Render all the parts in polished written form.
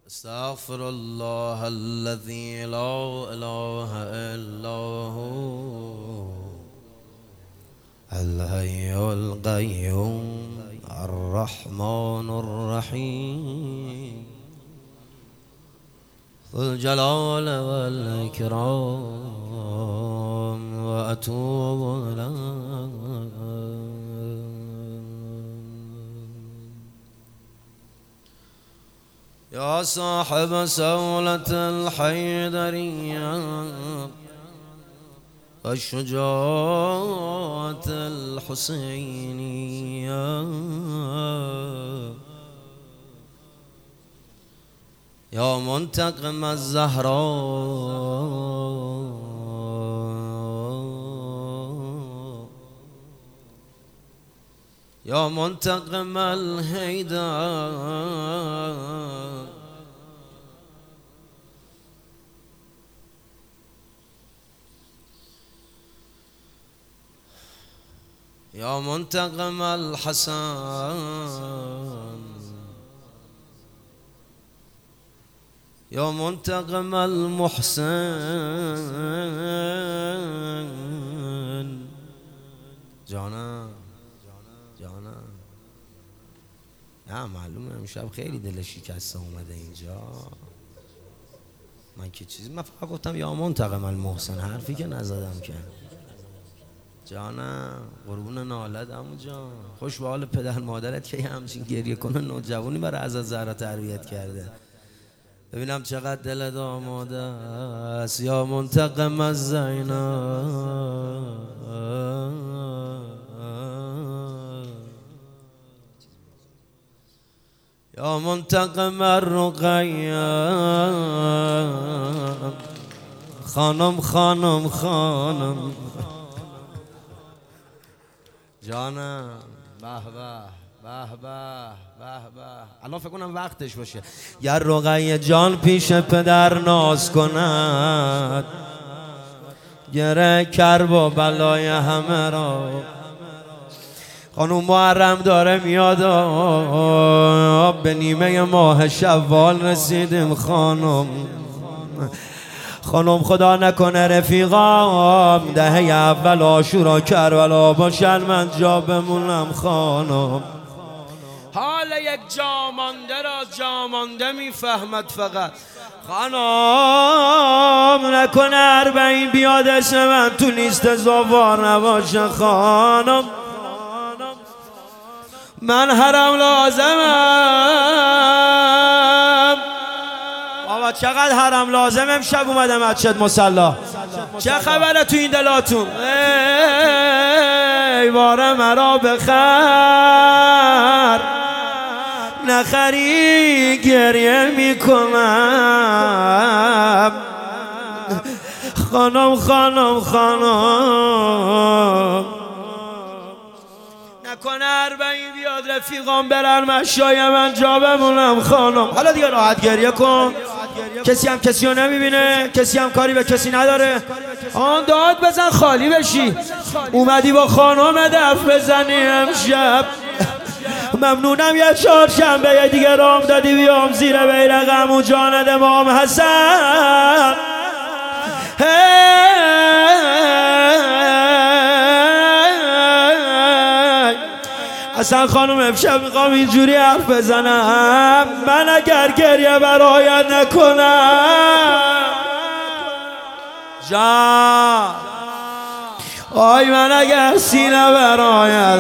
استغفر الله الذي لا إله إلا هو الحي القيوم الرحمن الرحيم ذو الجلال والإكرام وأتوب إليه. يا صاحب سولة الحيدرية والشجاعة الحسينية، يا منتقم الزهراء، يا منتقم الهيدر، يا منتقم الحسن، يا منتقم المحسن. جانا نه معلومه امشب خیلی دلش شکسته اومده اینجا. من که چیزی، من فقط گفتم یا منتقم المحسن، حرفی که نزدم که. جانم قربون نالت عمو جان، خوش به حال پدر مادرت که همچین گریه کنه نوجوانی برای حضرت زهرا تربیت کرده. ببینم چقدر دلت آماده است. یا منتقم از زینب، یا منتقم الرقیه، خانم جانم. به به الان فکر کنم وقتش باشه. یا رقیه جان پیش پدر ناز کند، گره کرب و بلای همه را. خانوم محرم داره میاد، به نیمه ماه شوال رسیدیم. خانم خدا نکنه رفیقام دهه اول عاشورا کربلا باشن، من جا بمونم. خانم حال یک جامانده را جامانده میفهمد فقط. خانم نکنه 40 بیاد اسم من تو لیست زوار نباشه. خانم من حرم لازمم. بابا چقدر حرم لازم. امشب اومدم مسجد مصلا. چه خبره تو این دلاتون؟ ای باره مرا بخر، نخری گریه میکنم. خانم نکنه 40 بیاد رفیقام برن مشای من جا بمونم. خانم حالا دیگه راحت گریه کن. کسی هم کسی رو نمیبینه، کسی هم کاری به کسی نداره. آن داد بزن خالی بشی. اومدی با خانم دف بزنی امشب. ممنونم یه 4 شنبه دیگه رام دادی بیام زیر بیرق عمو جان امام حسن. اصلا خانم امشب میخوام اینجوری حرف بزنم. من اگر گریه برایت نکنم جان، آی من اگر سینه برایت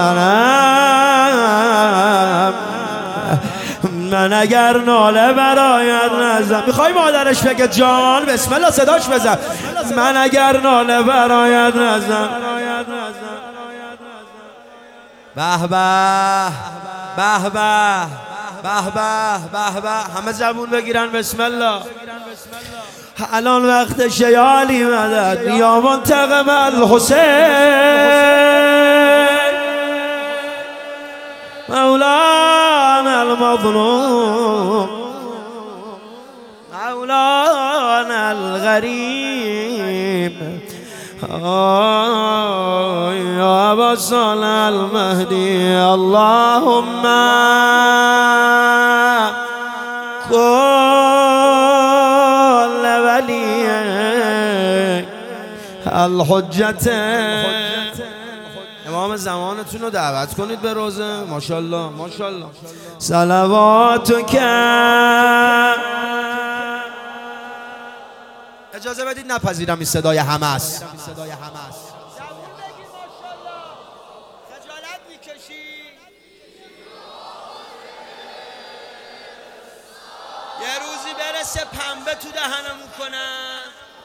نزنم، من اگر ناله برایت نزنم. میخوای مادرش بگه جان بسم الله صداش بزن. من اگر ناله برایت نزنم. به به به به به به، همه زبون بگیرن بسم الله. الان وقتشه یا علی مدد، یا منتقم الحسین، مولانا المظلوم، مولانا الغریب، يا أبا صالح المهدي اللهم كن ولی الحجت. امام زمانتون رو دعوت کنید به روزه. ماشاءالله ماشاءالله. صلواتک. اجازه بدید نپذیرم این صدای همه است. خجالت میکشی؟ یه روزی برسه پنبه تو دهنمون کنن.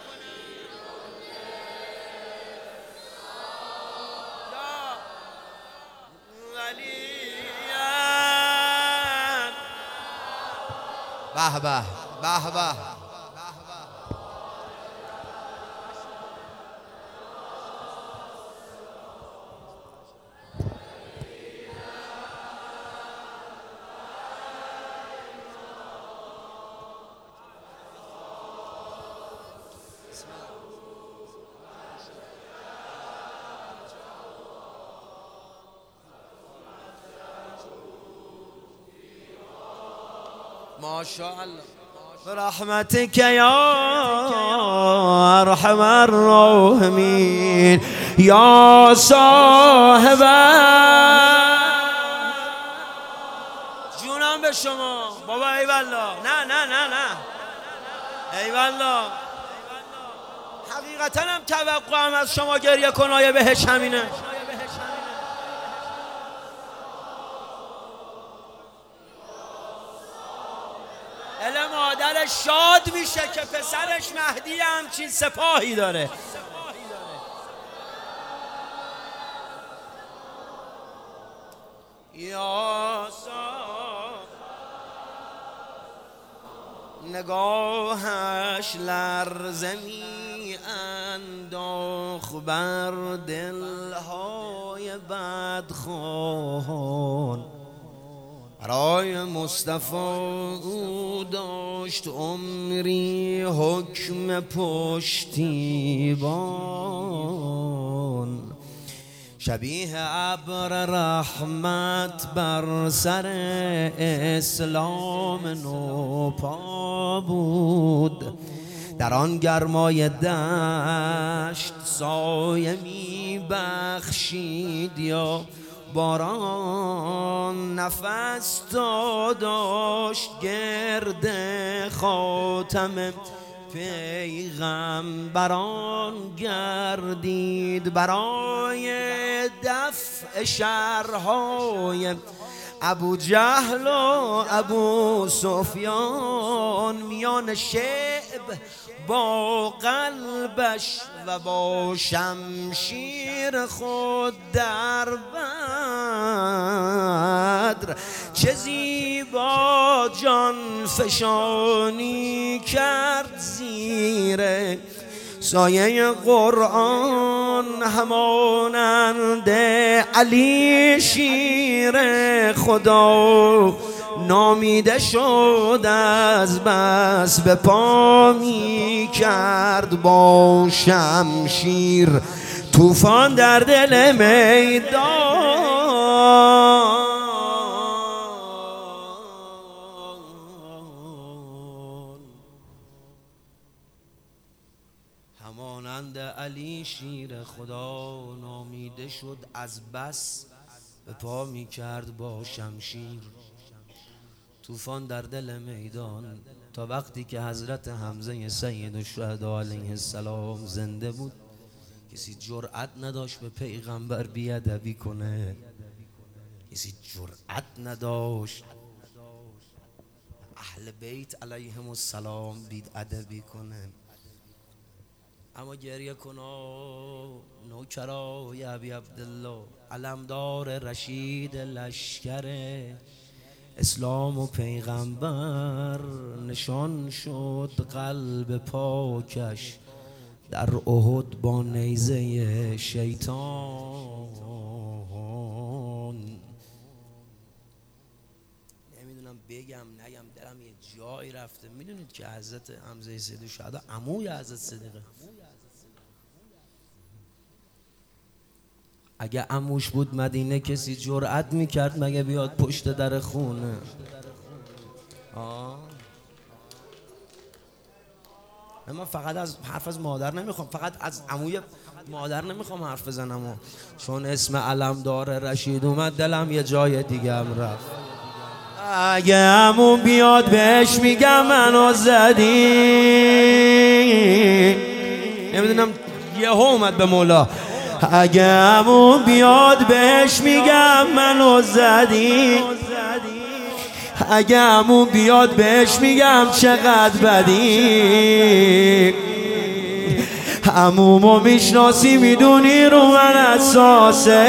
به به به به. ماشاءالله. برحمتك يا ارحم الراحمين يا صاحب. جونم به شما بابا. ای والله. نه نه نه نه. ای والله. حقیقتا هم توقعم از شما گریه کنایه بهش همینه. مادرش شاد میشه که پسرش مهدی همچین سپاهی داره. یا نگاهش لرزه می انداخت بر دلهای بدخوان. برای مصطفی او داشت عمری حکم پشتیبان. شبیه ابر رحمت بر سر اسلام نوپا بود. در آن گرمای دشت سایه می بخشید یا باران نفس داشت گرد خاتم پیغمبران گردید. برای دفع شرهای ابو جهل و ابو سفیان میان شعب با قلبش و با شمشیر خود در بدر چه زیبا جان فشانی کرد زیر سایه قرآن. همانند علی شیر خدا نامیده شد از بس به پا می کرد با شمشیر طوفان در دل میدان. همانند علی شیر خدا نامیده شد از بس به پا می کرد با شمشیر طوفان در دل میدان. تا وقتی که حضرت حمزه سید الشهدا علیه السلام زنده بود کسی جرأت نداشت به پیغمبر بیادبی کنه. کسی جرأت نداشت اهل بیت علیهم السلام بیادبی کنه. اما گریه کنا نوکرای ابی عبدالله علمدار رشید لشکر اسلام و پیغمبر نشان شد قلب پاکش در احد با نیزه شیطان. نمیدونم بگم نگم دلم یه جایی رفته. میدونید که حضرت حمزه سید الشهدا عموی حضرت صدیقه. اگه عموش بود مدینه کسی جرأت میکرد مگه بیاد پشت در خونه؟ من فقط از حرف از مادر نمیخوام، فقط از عموی مادر نمیخوام حرف بزنم چون اسم علمدار رشید اومد دلم یه جای دیگه هم رفت. اگه عمو بیاد بهش میگم منو زدی، نمیدونم یه اومد به مولا. اگه عمو بیاد بهش میگم منو زدی، اگه عمو بیاد بهش میگم چقدر بدی. عمومو میشناسی میدونی رو من اساسه،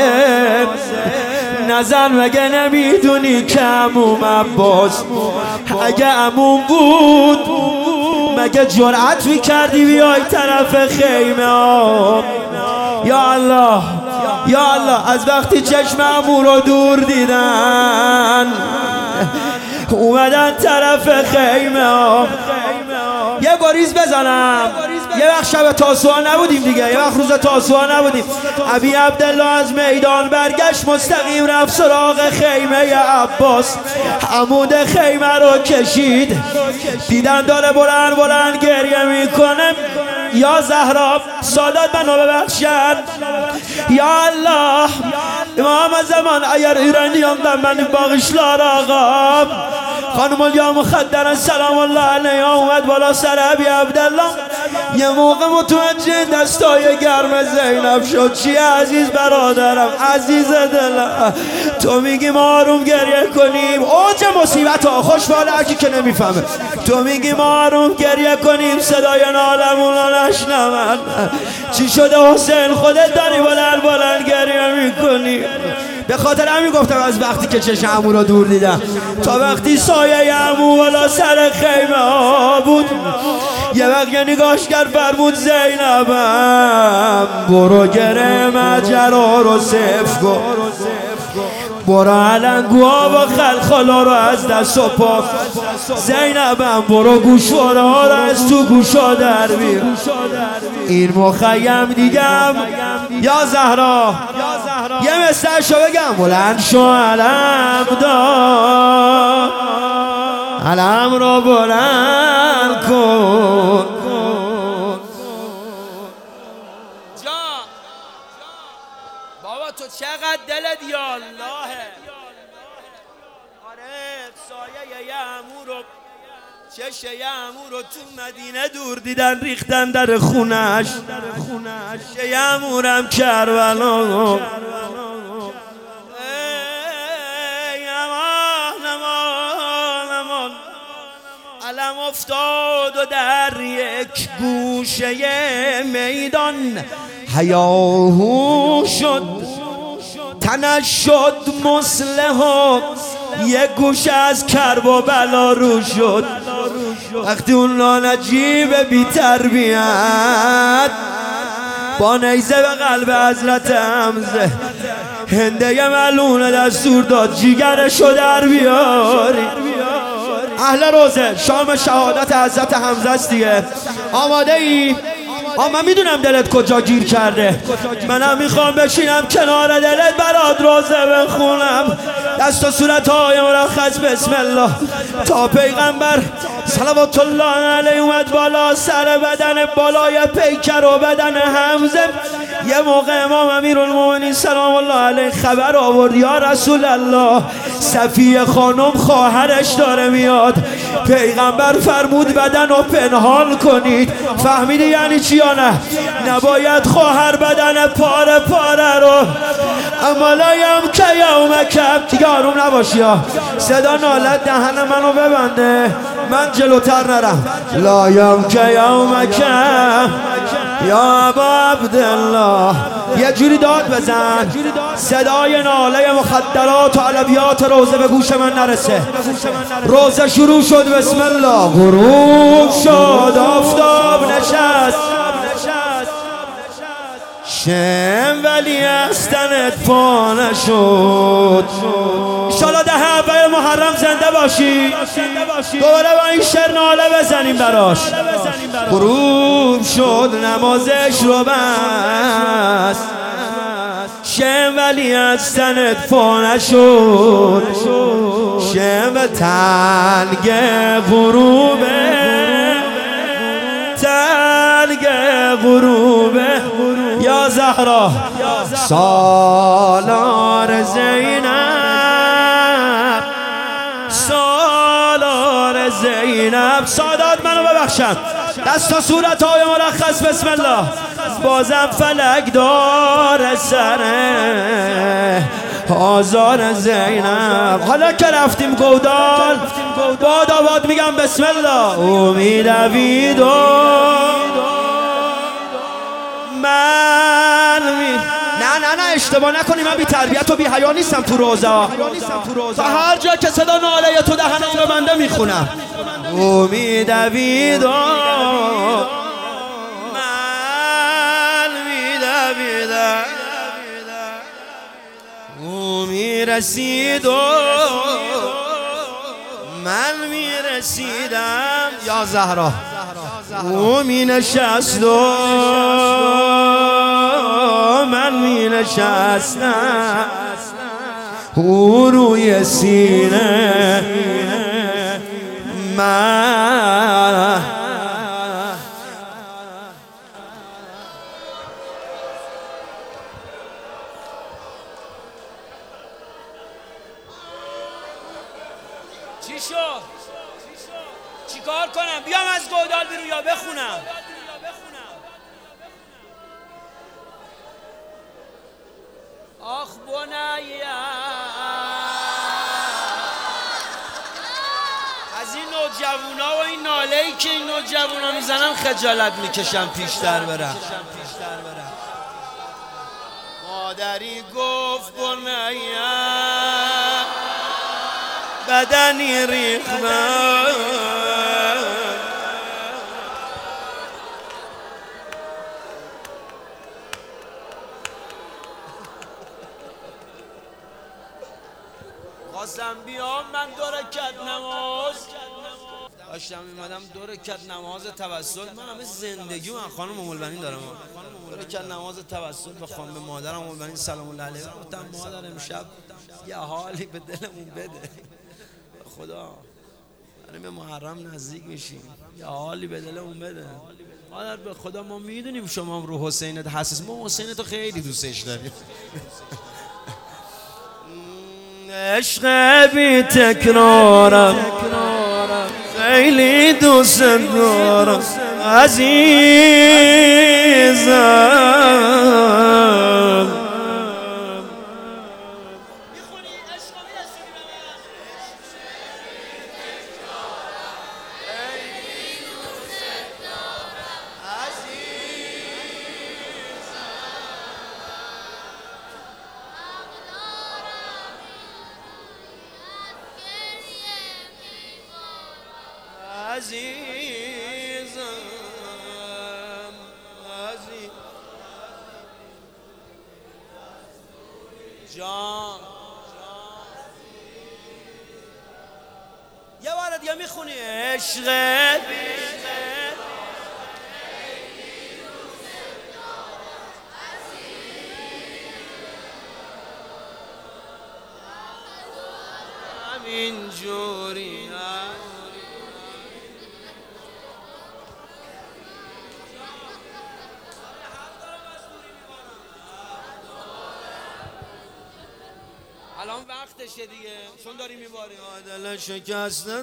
نزن مگه نمیدونی که عموم عباس. اگه عموم بود مگه جرأت میکردی بیای طرف خیمه ها؟ یا الله یا الله، از وقتی چشم عمو رو دور دیدن اومدن طرف خیمه ها. یه گریز بزنم، یه وقت شب تاسوعا نبودیم دیگه، یه وقت روز تاسوعا نبودیم. ابی عبدالله از میدان برگشت مستقیم رفت سراغ خیمه عباس. عمود خیمه رو کشید، دیدن داره بلند بلند گریه میکنه. یا زهرا سادات منو ببخشن، یا الله امام زمان اگر ایرانیان در من باغشلار آقا خانم الیا مخدرن سلام الله علیها اومد بالا سر ابی عبدالله. یه موقع متوجه دستای گرم زینب شد. چی عزیز برادرم، عزیز دلم، تو میگی ما آروم گریه کنیم، اوج مصیبت ها خوشحال هرکی که نمیفهمه. تو میگی ما آروم گریه کنیم صدای نالمون رو نشنون. چی شده حسین خودت داری بلند بلند گریه میکنی؟ به خاطر همین گفتم از وقتی که چشم عمو رو دور دیدم تا وقتی سایه عمو بالا سر خیمه ها بود. یه وقت یه نگاش کرد فرمود زینبم برو گره مجرا رو صفر کن، برو علنگوها و خلخالا رو از دست و پا. زینبم برو گوشوارا رو از تو گوشا در بیر. این مخیم دیگم یا زهرا یه مسترشو بگم بلند شو علم دار، علم رو بلند کن. بابا تو چقدر دلت یا اللهه. آره سایه یه عمو رو چشه یه عمو رو تو مدینه دور دیدن ریختن در خونش. یه عمورم کربلا علم افتاد و در یک گوشه میدان هیاهو شد، تنش شد مسلح، یک گوشه از کرب و بلا رو شد. وقتی اون لانجیب بی تربیت با نیزه به قلب حضرت حمزه هنده ملونه دستور داد جیگرشو در بیاری. اهل روزه شام شهادت حضرت حمزه است دیگه. آماده ای؟ من میدونم دلت کجا گیر کرده، منم میخوام بشینم کنار دلت برات روزه بخونم. دست و صورتهای مرخص بسم الله تا پیغمبر صلوات الله علیه اومد بالا سر بدن بالای پیکر و بدن حمزه. یه موقع امام امیرالمومنین سلام الله علیه خبر آورد یا رسول الله صفیه خانم خواهرش داره میاد. پیغمبر فرمود بدن رو پنهان کنید. فهمیدی یعنی چی یا نه؟ نباید خواهر بدن پاره پاره رو. اما لایم که یومکم دیگه آروم نباشی ها، صدا نالت دهن منو ببنده من جلوتر نرم. لایم که یومکم یا ابا عبدالله یه جوری داد بزن صدای ناله مخدرات و علویات روزه به گوش من نرسه. روزه شروع شد بسم الله، غروب شد آفتاب نشست، شم ولی از تنت پا نشد. انشالله ده اول محرم زنده باشی، دوباره با این شعر ناله بزنیم براش. غروب شد نمازش رو بس، شم ولی از تنت پا نشد. شم تنگ غروبه غروب یا زهرا سالار زینب سالار زینب. سادات منو ببخشن دست تا صورت های مرخص بسم الله. بازم فلک دار سره آزار زینب. حالا که رفتیم گودال باد آباد میگم بسم الله. او میروید و من نه اشتباه نکنی، من بی تربیت و بی حیا نیستم تو روزا. تا هر جا که صدا ناله تو دهنم رو بنده میخونم. او میدوید و من میدویدم، او میرسید و من میرسیدم یا زهرا. او مینشست و من مینشستم، او روی سینه من. چی شد؟ چی کار کنم؟ بیام از گودال بیرون یا بخونم؟ آخ بنیا از این نوجوانا و این ناله‌ای که این نوجوانا میزنن خجالت میکشم پیشتر برم. مادری گفت بنیا بدنی ریختم، خواستم بیام من 2 رکعت نماز داشتم میمدم 2 رکعت نماز توسل. من همه زندگی من خانم ام البنین دارم 2 رکعت نماز توسل بخوام به مادرم ام البنین سلام الله علیها. گفتم مادر امشب یه حالی به دلمون بده، خدا داریم به محرم نزدیک میشیم، یه حالی به دلمون بده مادر. به خدا ما میدونیم شما هم رو حسینت حساس، ما حسینت رو خیلی دوستش داریم. عشق بی تکرارم خیلی دوست دارم عزیزم. عزیزم عزیز جان. یه بار دیگه میخونی عشقت همین جوری الان وقتشه دیگه چون داری میباری. دل شکسته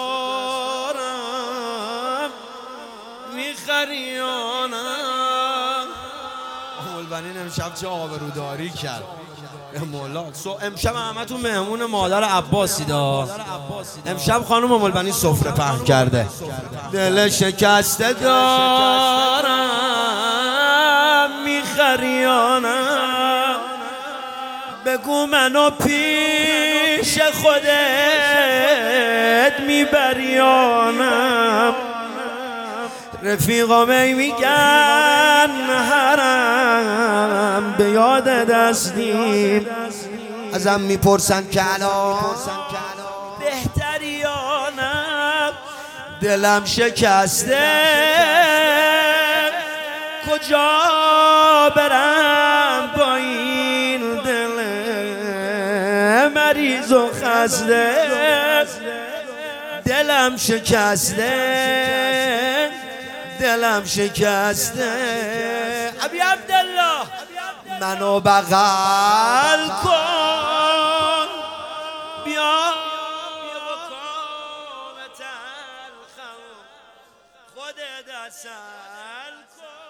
دارم میخریانم. ام البنین امشب چه آبروداری کرد مولا. امشب همتون مهمون مادر عباسی دا. امشب خانم ام البنین سفره پهن کرده. دل شکسته دارم میخریانم، بگو منو پیش خودت میبریانم. رفیقام میگن حرم به یاد دستیم، ازم میپرسن که الان بهتریانم. دلم شکسته کجا برم با این دل مریض و خسته. دلم شکسته دلم شکسته. ابی عبدالله منو بغل کن، بیا بکن تلخم خودت اصل کن.